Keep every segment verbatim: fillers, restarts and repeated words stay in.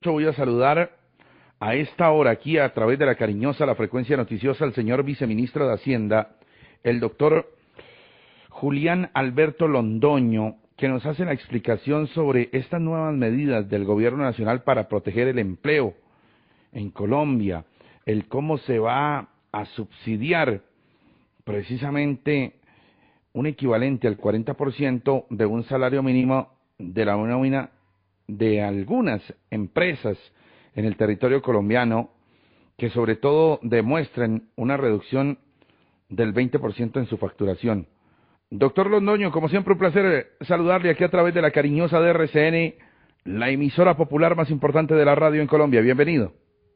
Yo voy a saludar a esta hora aquí a través de la cariñosa, la frecuencia noticiosa, al señor viceministro de Hacienda, el doctor Julián Alberto Londoño, que nos hace la explicación sobre estas nuevas medidas del gobierno nacional para proteger el empleo en Colombia, el cómo se va a subsidiar precisamente un equivalente al cuarenta por ciento de un salario mínimo de la nómina de algunas empresas en el territorio colombiano que sobre todo demuestren una reducción del veinte por ciento en su facturación. Doctor Londoño, como siempre un placer saludarle aquí a través de la cariñosa de R C N, la emisora popular más importante de la radio en Colombia. Bienvenido.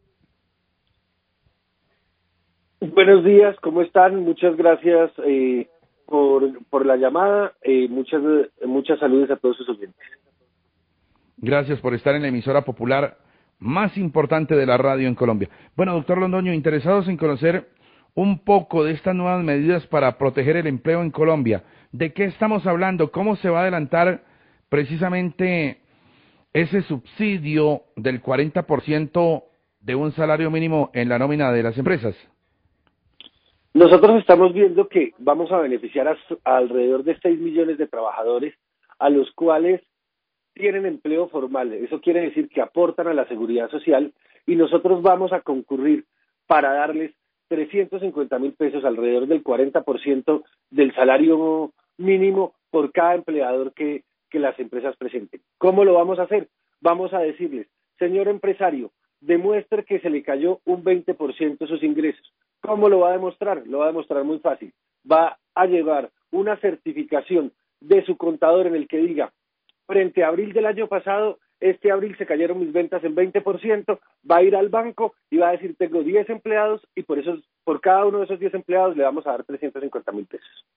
Buenos días, ¿cómo están? Muchas gracias eh, por, por la llamada, eh, muchas, muchas saludos a todos sus oyentes. Gracias por estar en la emisora popular más importante de la radio en Colombia. Bueno, doctor Londoño, interesados en conocer un poco de estas nuevas medidas para proteger el empleo en Colombia. ¿De qué estamos hablando? ¿Cómo se va a adelantar precisamente ese subsidio del cuarenta por ciento de un salario mínimo en la nómina de las empresas? Nosotros estamos viendo que vamos a beneficiar a, a alrededor de seis millones de trabajadores a los cuales tienen empleo formal. Eso quiere decir que aportan a la seguridad social y nosotros vamos a concurrir para darles trescientos cincuenta mil pesos, alrededor del cuarenta por ciento del salario mínimo por cada empleador que, que las empresas presenten. ¿Cómo lo vamos a hacer? Vamos a decirles, señor empresario, demuestre que se le cayó un veinte por ciento sus ingresos. ¿Cómo lo va a demostrar? Lo va a demostrar muy fácil. Va a llevar una certificación de su contador en el que diga, frente a abril del año pasado, este abril se cayeron mis ventas en veinte por ciento, va a ir al banco y va a decir, tengo diez empleados y por eso, por cada uno de esos diez empleados le vamos a dar trescientos cincuenta mil pesos.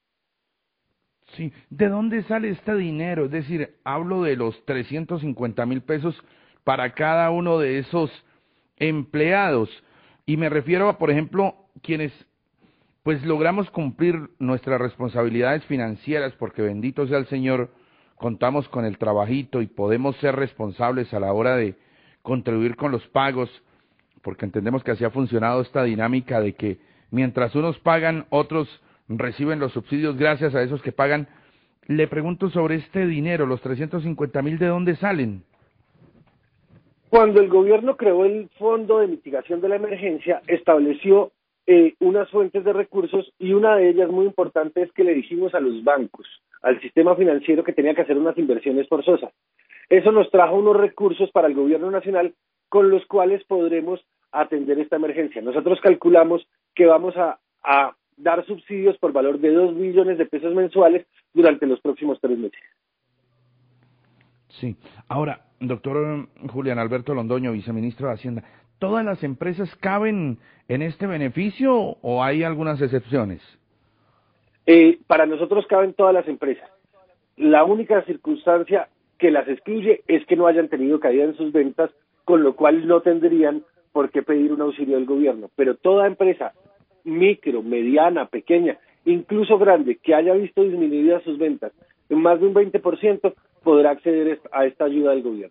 Sí, ¿de dónde sale este dinero? Es decir, hablo de los trescientos cincuenta mil pesos para cada uno de esos empleados. Y me refiero a, por ejemplo, quienes pues logramos cumplir nuestras responsabilidades financieras, porque bendito sea el Señor, contamos con el trabajito y podemos ser responsables a la hora de contribuir con los pagos, porque entendemos que así ha funcionado esta dinámica de que mientras unos pagan, otros reciben los subsidios gracias a esos que pagan. Le pregunto sobre este dinero, los trescientos cincuenta mil, ¿de dónde salen? Cuando el gobierno creó el Fondo de Mitigación de la Emergencia, estableció eh, unas fuentes de recursos y una de ellas muy importante es que le dijimos a los bancos, al sistema financiero, que tenía que hacer unas inversiones forzosas. Eso nos trajo unos recursos para el gobierno nacional con los cuales podremos atender esta emergencia. Nosotros calculamos que vamos a, a dar subsidios por valor de dos billones de pesos mensuales durante los próximos tres meses. Sí. Ahora, doctor Julián Alberto Londoño, viceministro de Hacienda, ¿todas las empresas caben en este beneficio o hay algunas excepciones? Eh, para nosotros caben todas las empresas. La única circunstancia que las excluye es que no hayan tenido caída en sus ventas, con lo cual no tendrían por qué pedir un auxilio del gobierno. Pero toda empresa, micro, mediana, pequeña, incluso grande, que haya visto disminuidas sus ventas en más de un veinte por ciento, podrá acceder a esta ayuda del gobierno.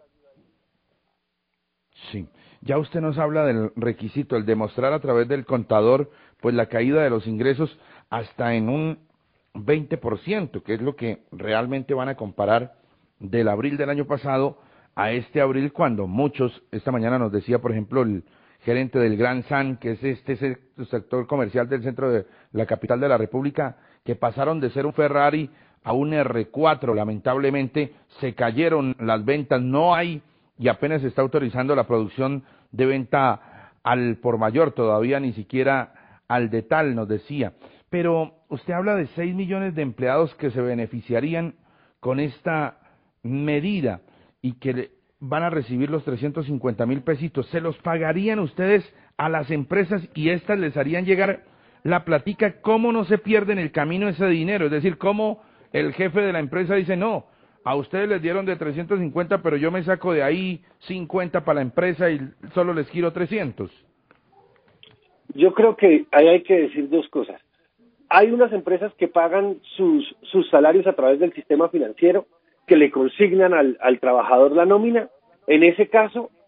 Sí. Ya usted nos habla del requisito, el demostrar a través del contador, pues la caída de los ingresos hasta en un veinte por ciento, que es lo que realmente van a comparar del abril del año pasado a este abril, cuando muchos, esta mañana nos decía, por ejemplo, el gerente del Gran San, que es este sector comercial del centro de la capital de la República, que pasaron de ser un Ferrari a un erre cuatro, lamentablemente se cayeron las ventas, no hay y apenas se está autorizando la producción de venta al por mayor, todavía ni siquiera al de tal, nos decía. Pero usted habla de seis millones de empleados que se beneficiarían con esta medida y que van a recibir los trescientos cincuenta mil pesitos. ¿Se los pagarían ustedes a las empresas y éstas les harían llegar la platica? ¿Cómo no se pierde en el camino ese dinero? Es decir, ¿cómo el jefe de la empresa dice, no, a ustedes les dieron de trescientos cincuenta, pero yo me saco de ahí cincuenta para la empresa y solo les giro trescientos? Yo creo que ahí hay que decir dos cosas. Hay unas empresas que pagan sus, sus salarios a través del sistema financiero, que le consignan al, al trabajador la nómina. En ese caso,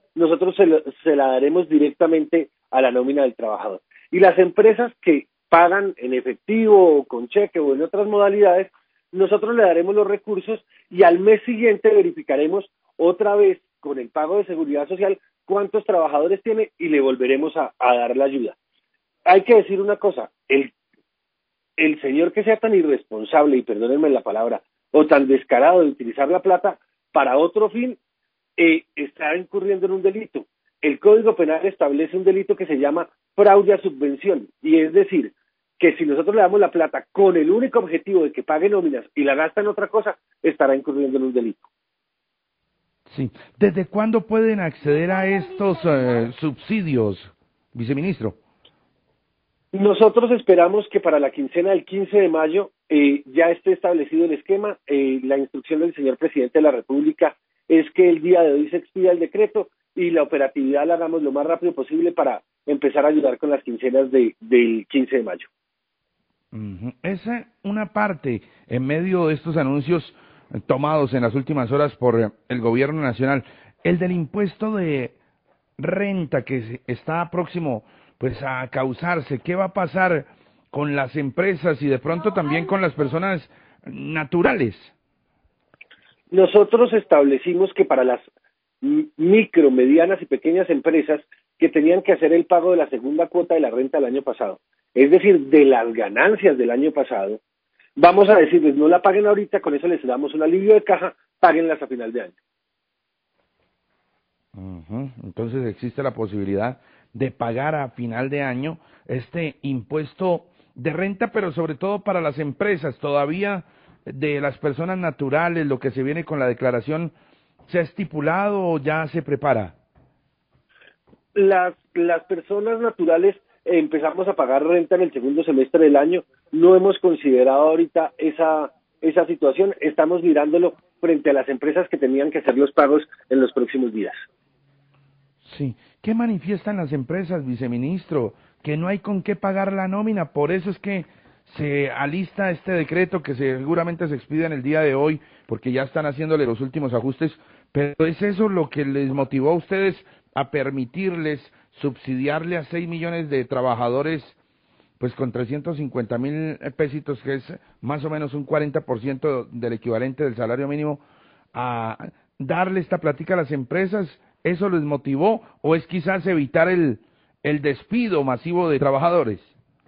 nosotros se, lo, se la daremos directamente a la nómina del trabajador. Y las empresas que pagan en efectivo o con cheque o en otras modalidades, nosotros le daremos los recursos y al mes siguiente verificaremos otra vez con el pago de seguridad social cuántos trabajadores tiene y le volveremos a, a dar la ayuda. Hay que decir una cosa, el, el señor que sea tan irresponsable, y perdónenme la palabra, o tan descarado de utilizar la plata para otro fin, eh, está incurriendo en un delito. El Código Penal establece un delito que se llama fraude a subvención, y es decir, que si nosotros le damos la plata con el único objetivo de que pague nóminas y la gasta en otra cosa, estará incurriendo en un delito. Sí. ¿Desde cuándo pueden acceder a estos eh, subsidios, viceministro? Nosotros esperamos que para la quincena del quince de mayo eh, ya esté establecido el esquema. Eh, la instrucción del señor presidente de la República es que el día de hoy se expida el decreto y la operatividad la hagamos lo más rápido posible para empezar a ayudar con las quincenas de, del quince de mayo. Uh-huh. Esa una parte en medio de estos anuncios tomados en las últimas horas por el gobierno nacional, el del impuesto de renta que está próximo pues a causarse. ¿Qué va a pasar con las empresas y de pronto también con las personas naturales? Nosotros establecimos que para las micro, medianas y pequeñas empresas que tenían que hacer el pago de la segunda cuota de la renta del año pasado, es decir, de las ganancias del año pasado, vamos a decirles, no la paguen ahorita, con eso les damos un alivio de caja, páguenlas a final de año. Uh-huh. Entonces existe la posibilidad de pagar a final de año este impuesto de renta, pero sobre todo para las empresas, todavía de las personas naturales, lo que se viene con la declaración, ¿se ha estipulado o ya se prepara? Las, las personas naturales eh, empezamos a pagar renta en el segundo semestre del año, no hemos considerado ahorita esa, esa situación, estamos mirándolo frente a las empresas que tenían que hacer los pagos en los próximos días. Sí, ¿qué manifiestan las empresas, viceministro? Que no hay con qué pagar la nómina, por eso es que se alista este decreto que seguramente se expide en el día de hoy, porque ya están haciéndole los últimos ajustes, pero ¿es eso lo que les motivó a ustedes a permitirles subsidiarle a seis millones de trabajadores, pues con trescientos cincuenta mil pesitos, que es más o menos un cuarenta por ciento del equivalente del salario mínimo, a darle esta plática a las empresas? ¿Eso les motivó o es quizás evitar el, el despido masivo de trabajadores?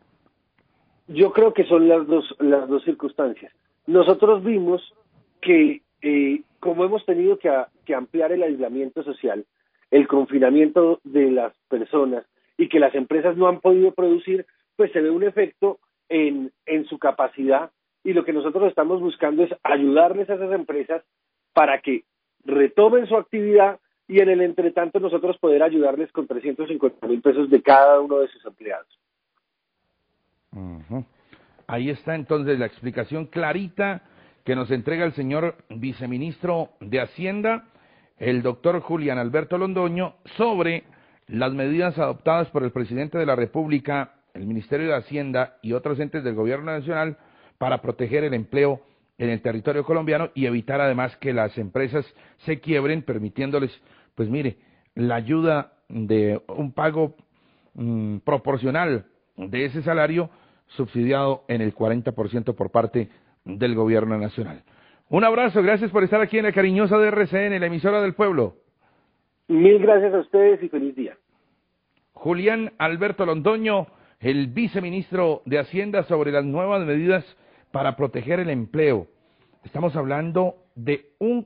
Yo creo que son las dos, las dos circunstancias. Nosotros vimos que eh, como hemos tenido que, a, que ampliar el aislamiento social, el confinamiento de las personas y que las empresas no han podido producir, pues se ve un efecto en, en su capacidad, y lo que nosotros estamos buscando es ayudarles a esas empresas para que retomen su actividad y en el entretanto nosotros poder ayudarles con trescientos cincuenta mil pesos de cada uno de sus empleados. Uh-huh. Ahí está entonces la explicación clarita que nos entrega el señor viceministro de Hacienda, el doctor Julián Alberto Londoño, sobre las medidas adoptadas por el presidente de la República, el Ministerio de Hacienda y otros entes del gobierno nacional para proteger el empleo en el territorio colombiano y evitar además que las empresas se quiebren, permitiéndoles, pues mire, la ayuda de un pago mmm, proporcional de ese salario subsidiado en el cuarenta por ciento por parte del gobierno nacional. Un abrazo, gracias por estar aquí en la cariñosa de R C N, la emisora del pueblo. Mil gracias a ustedes y feliz día. Julián Alberto Londoño, el viceministro de Hacienda, sobre las nuevas medidas para proteger el empleo. Estamos hablando de un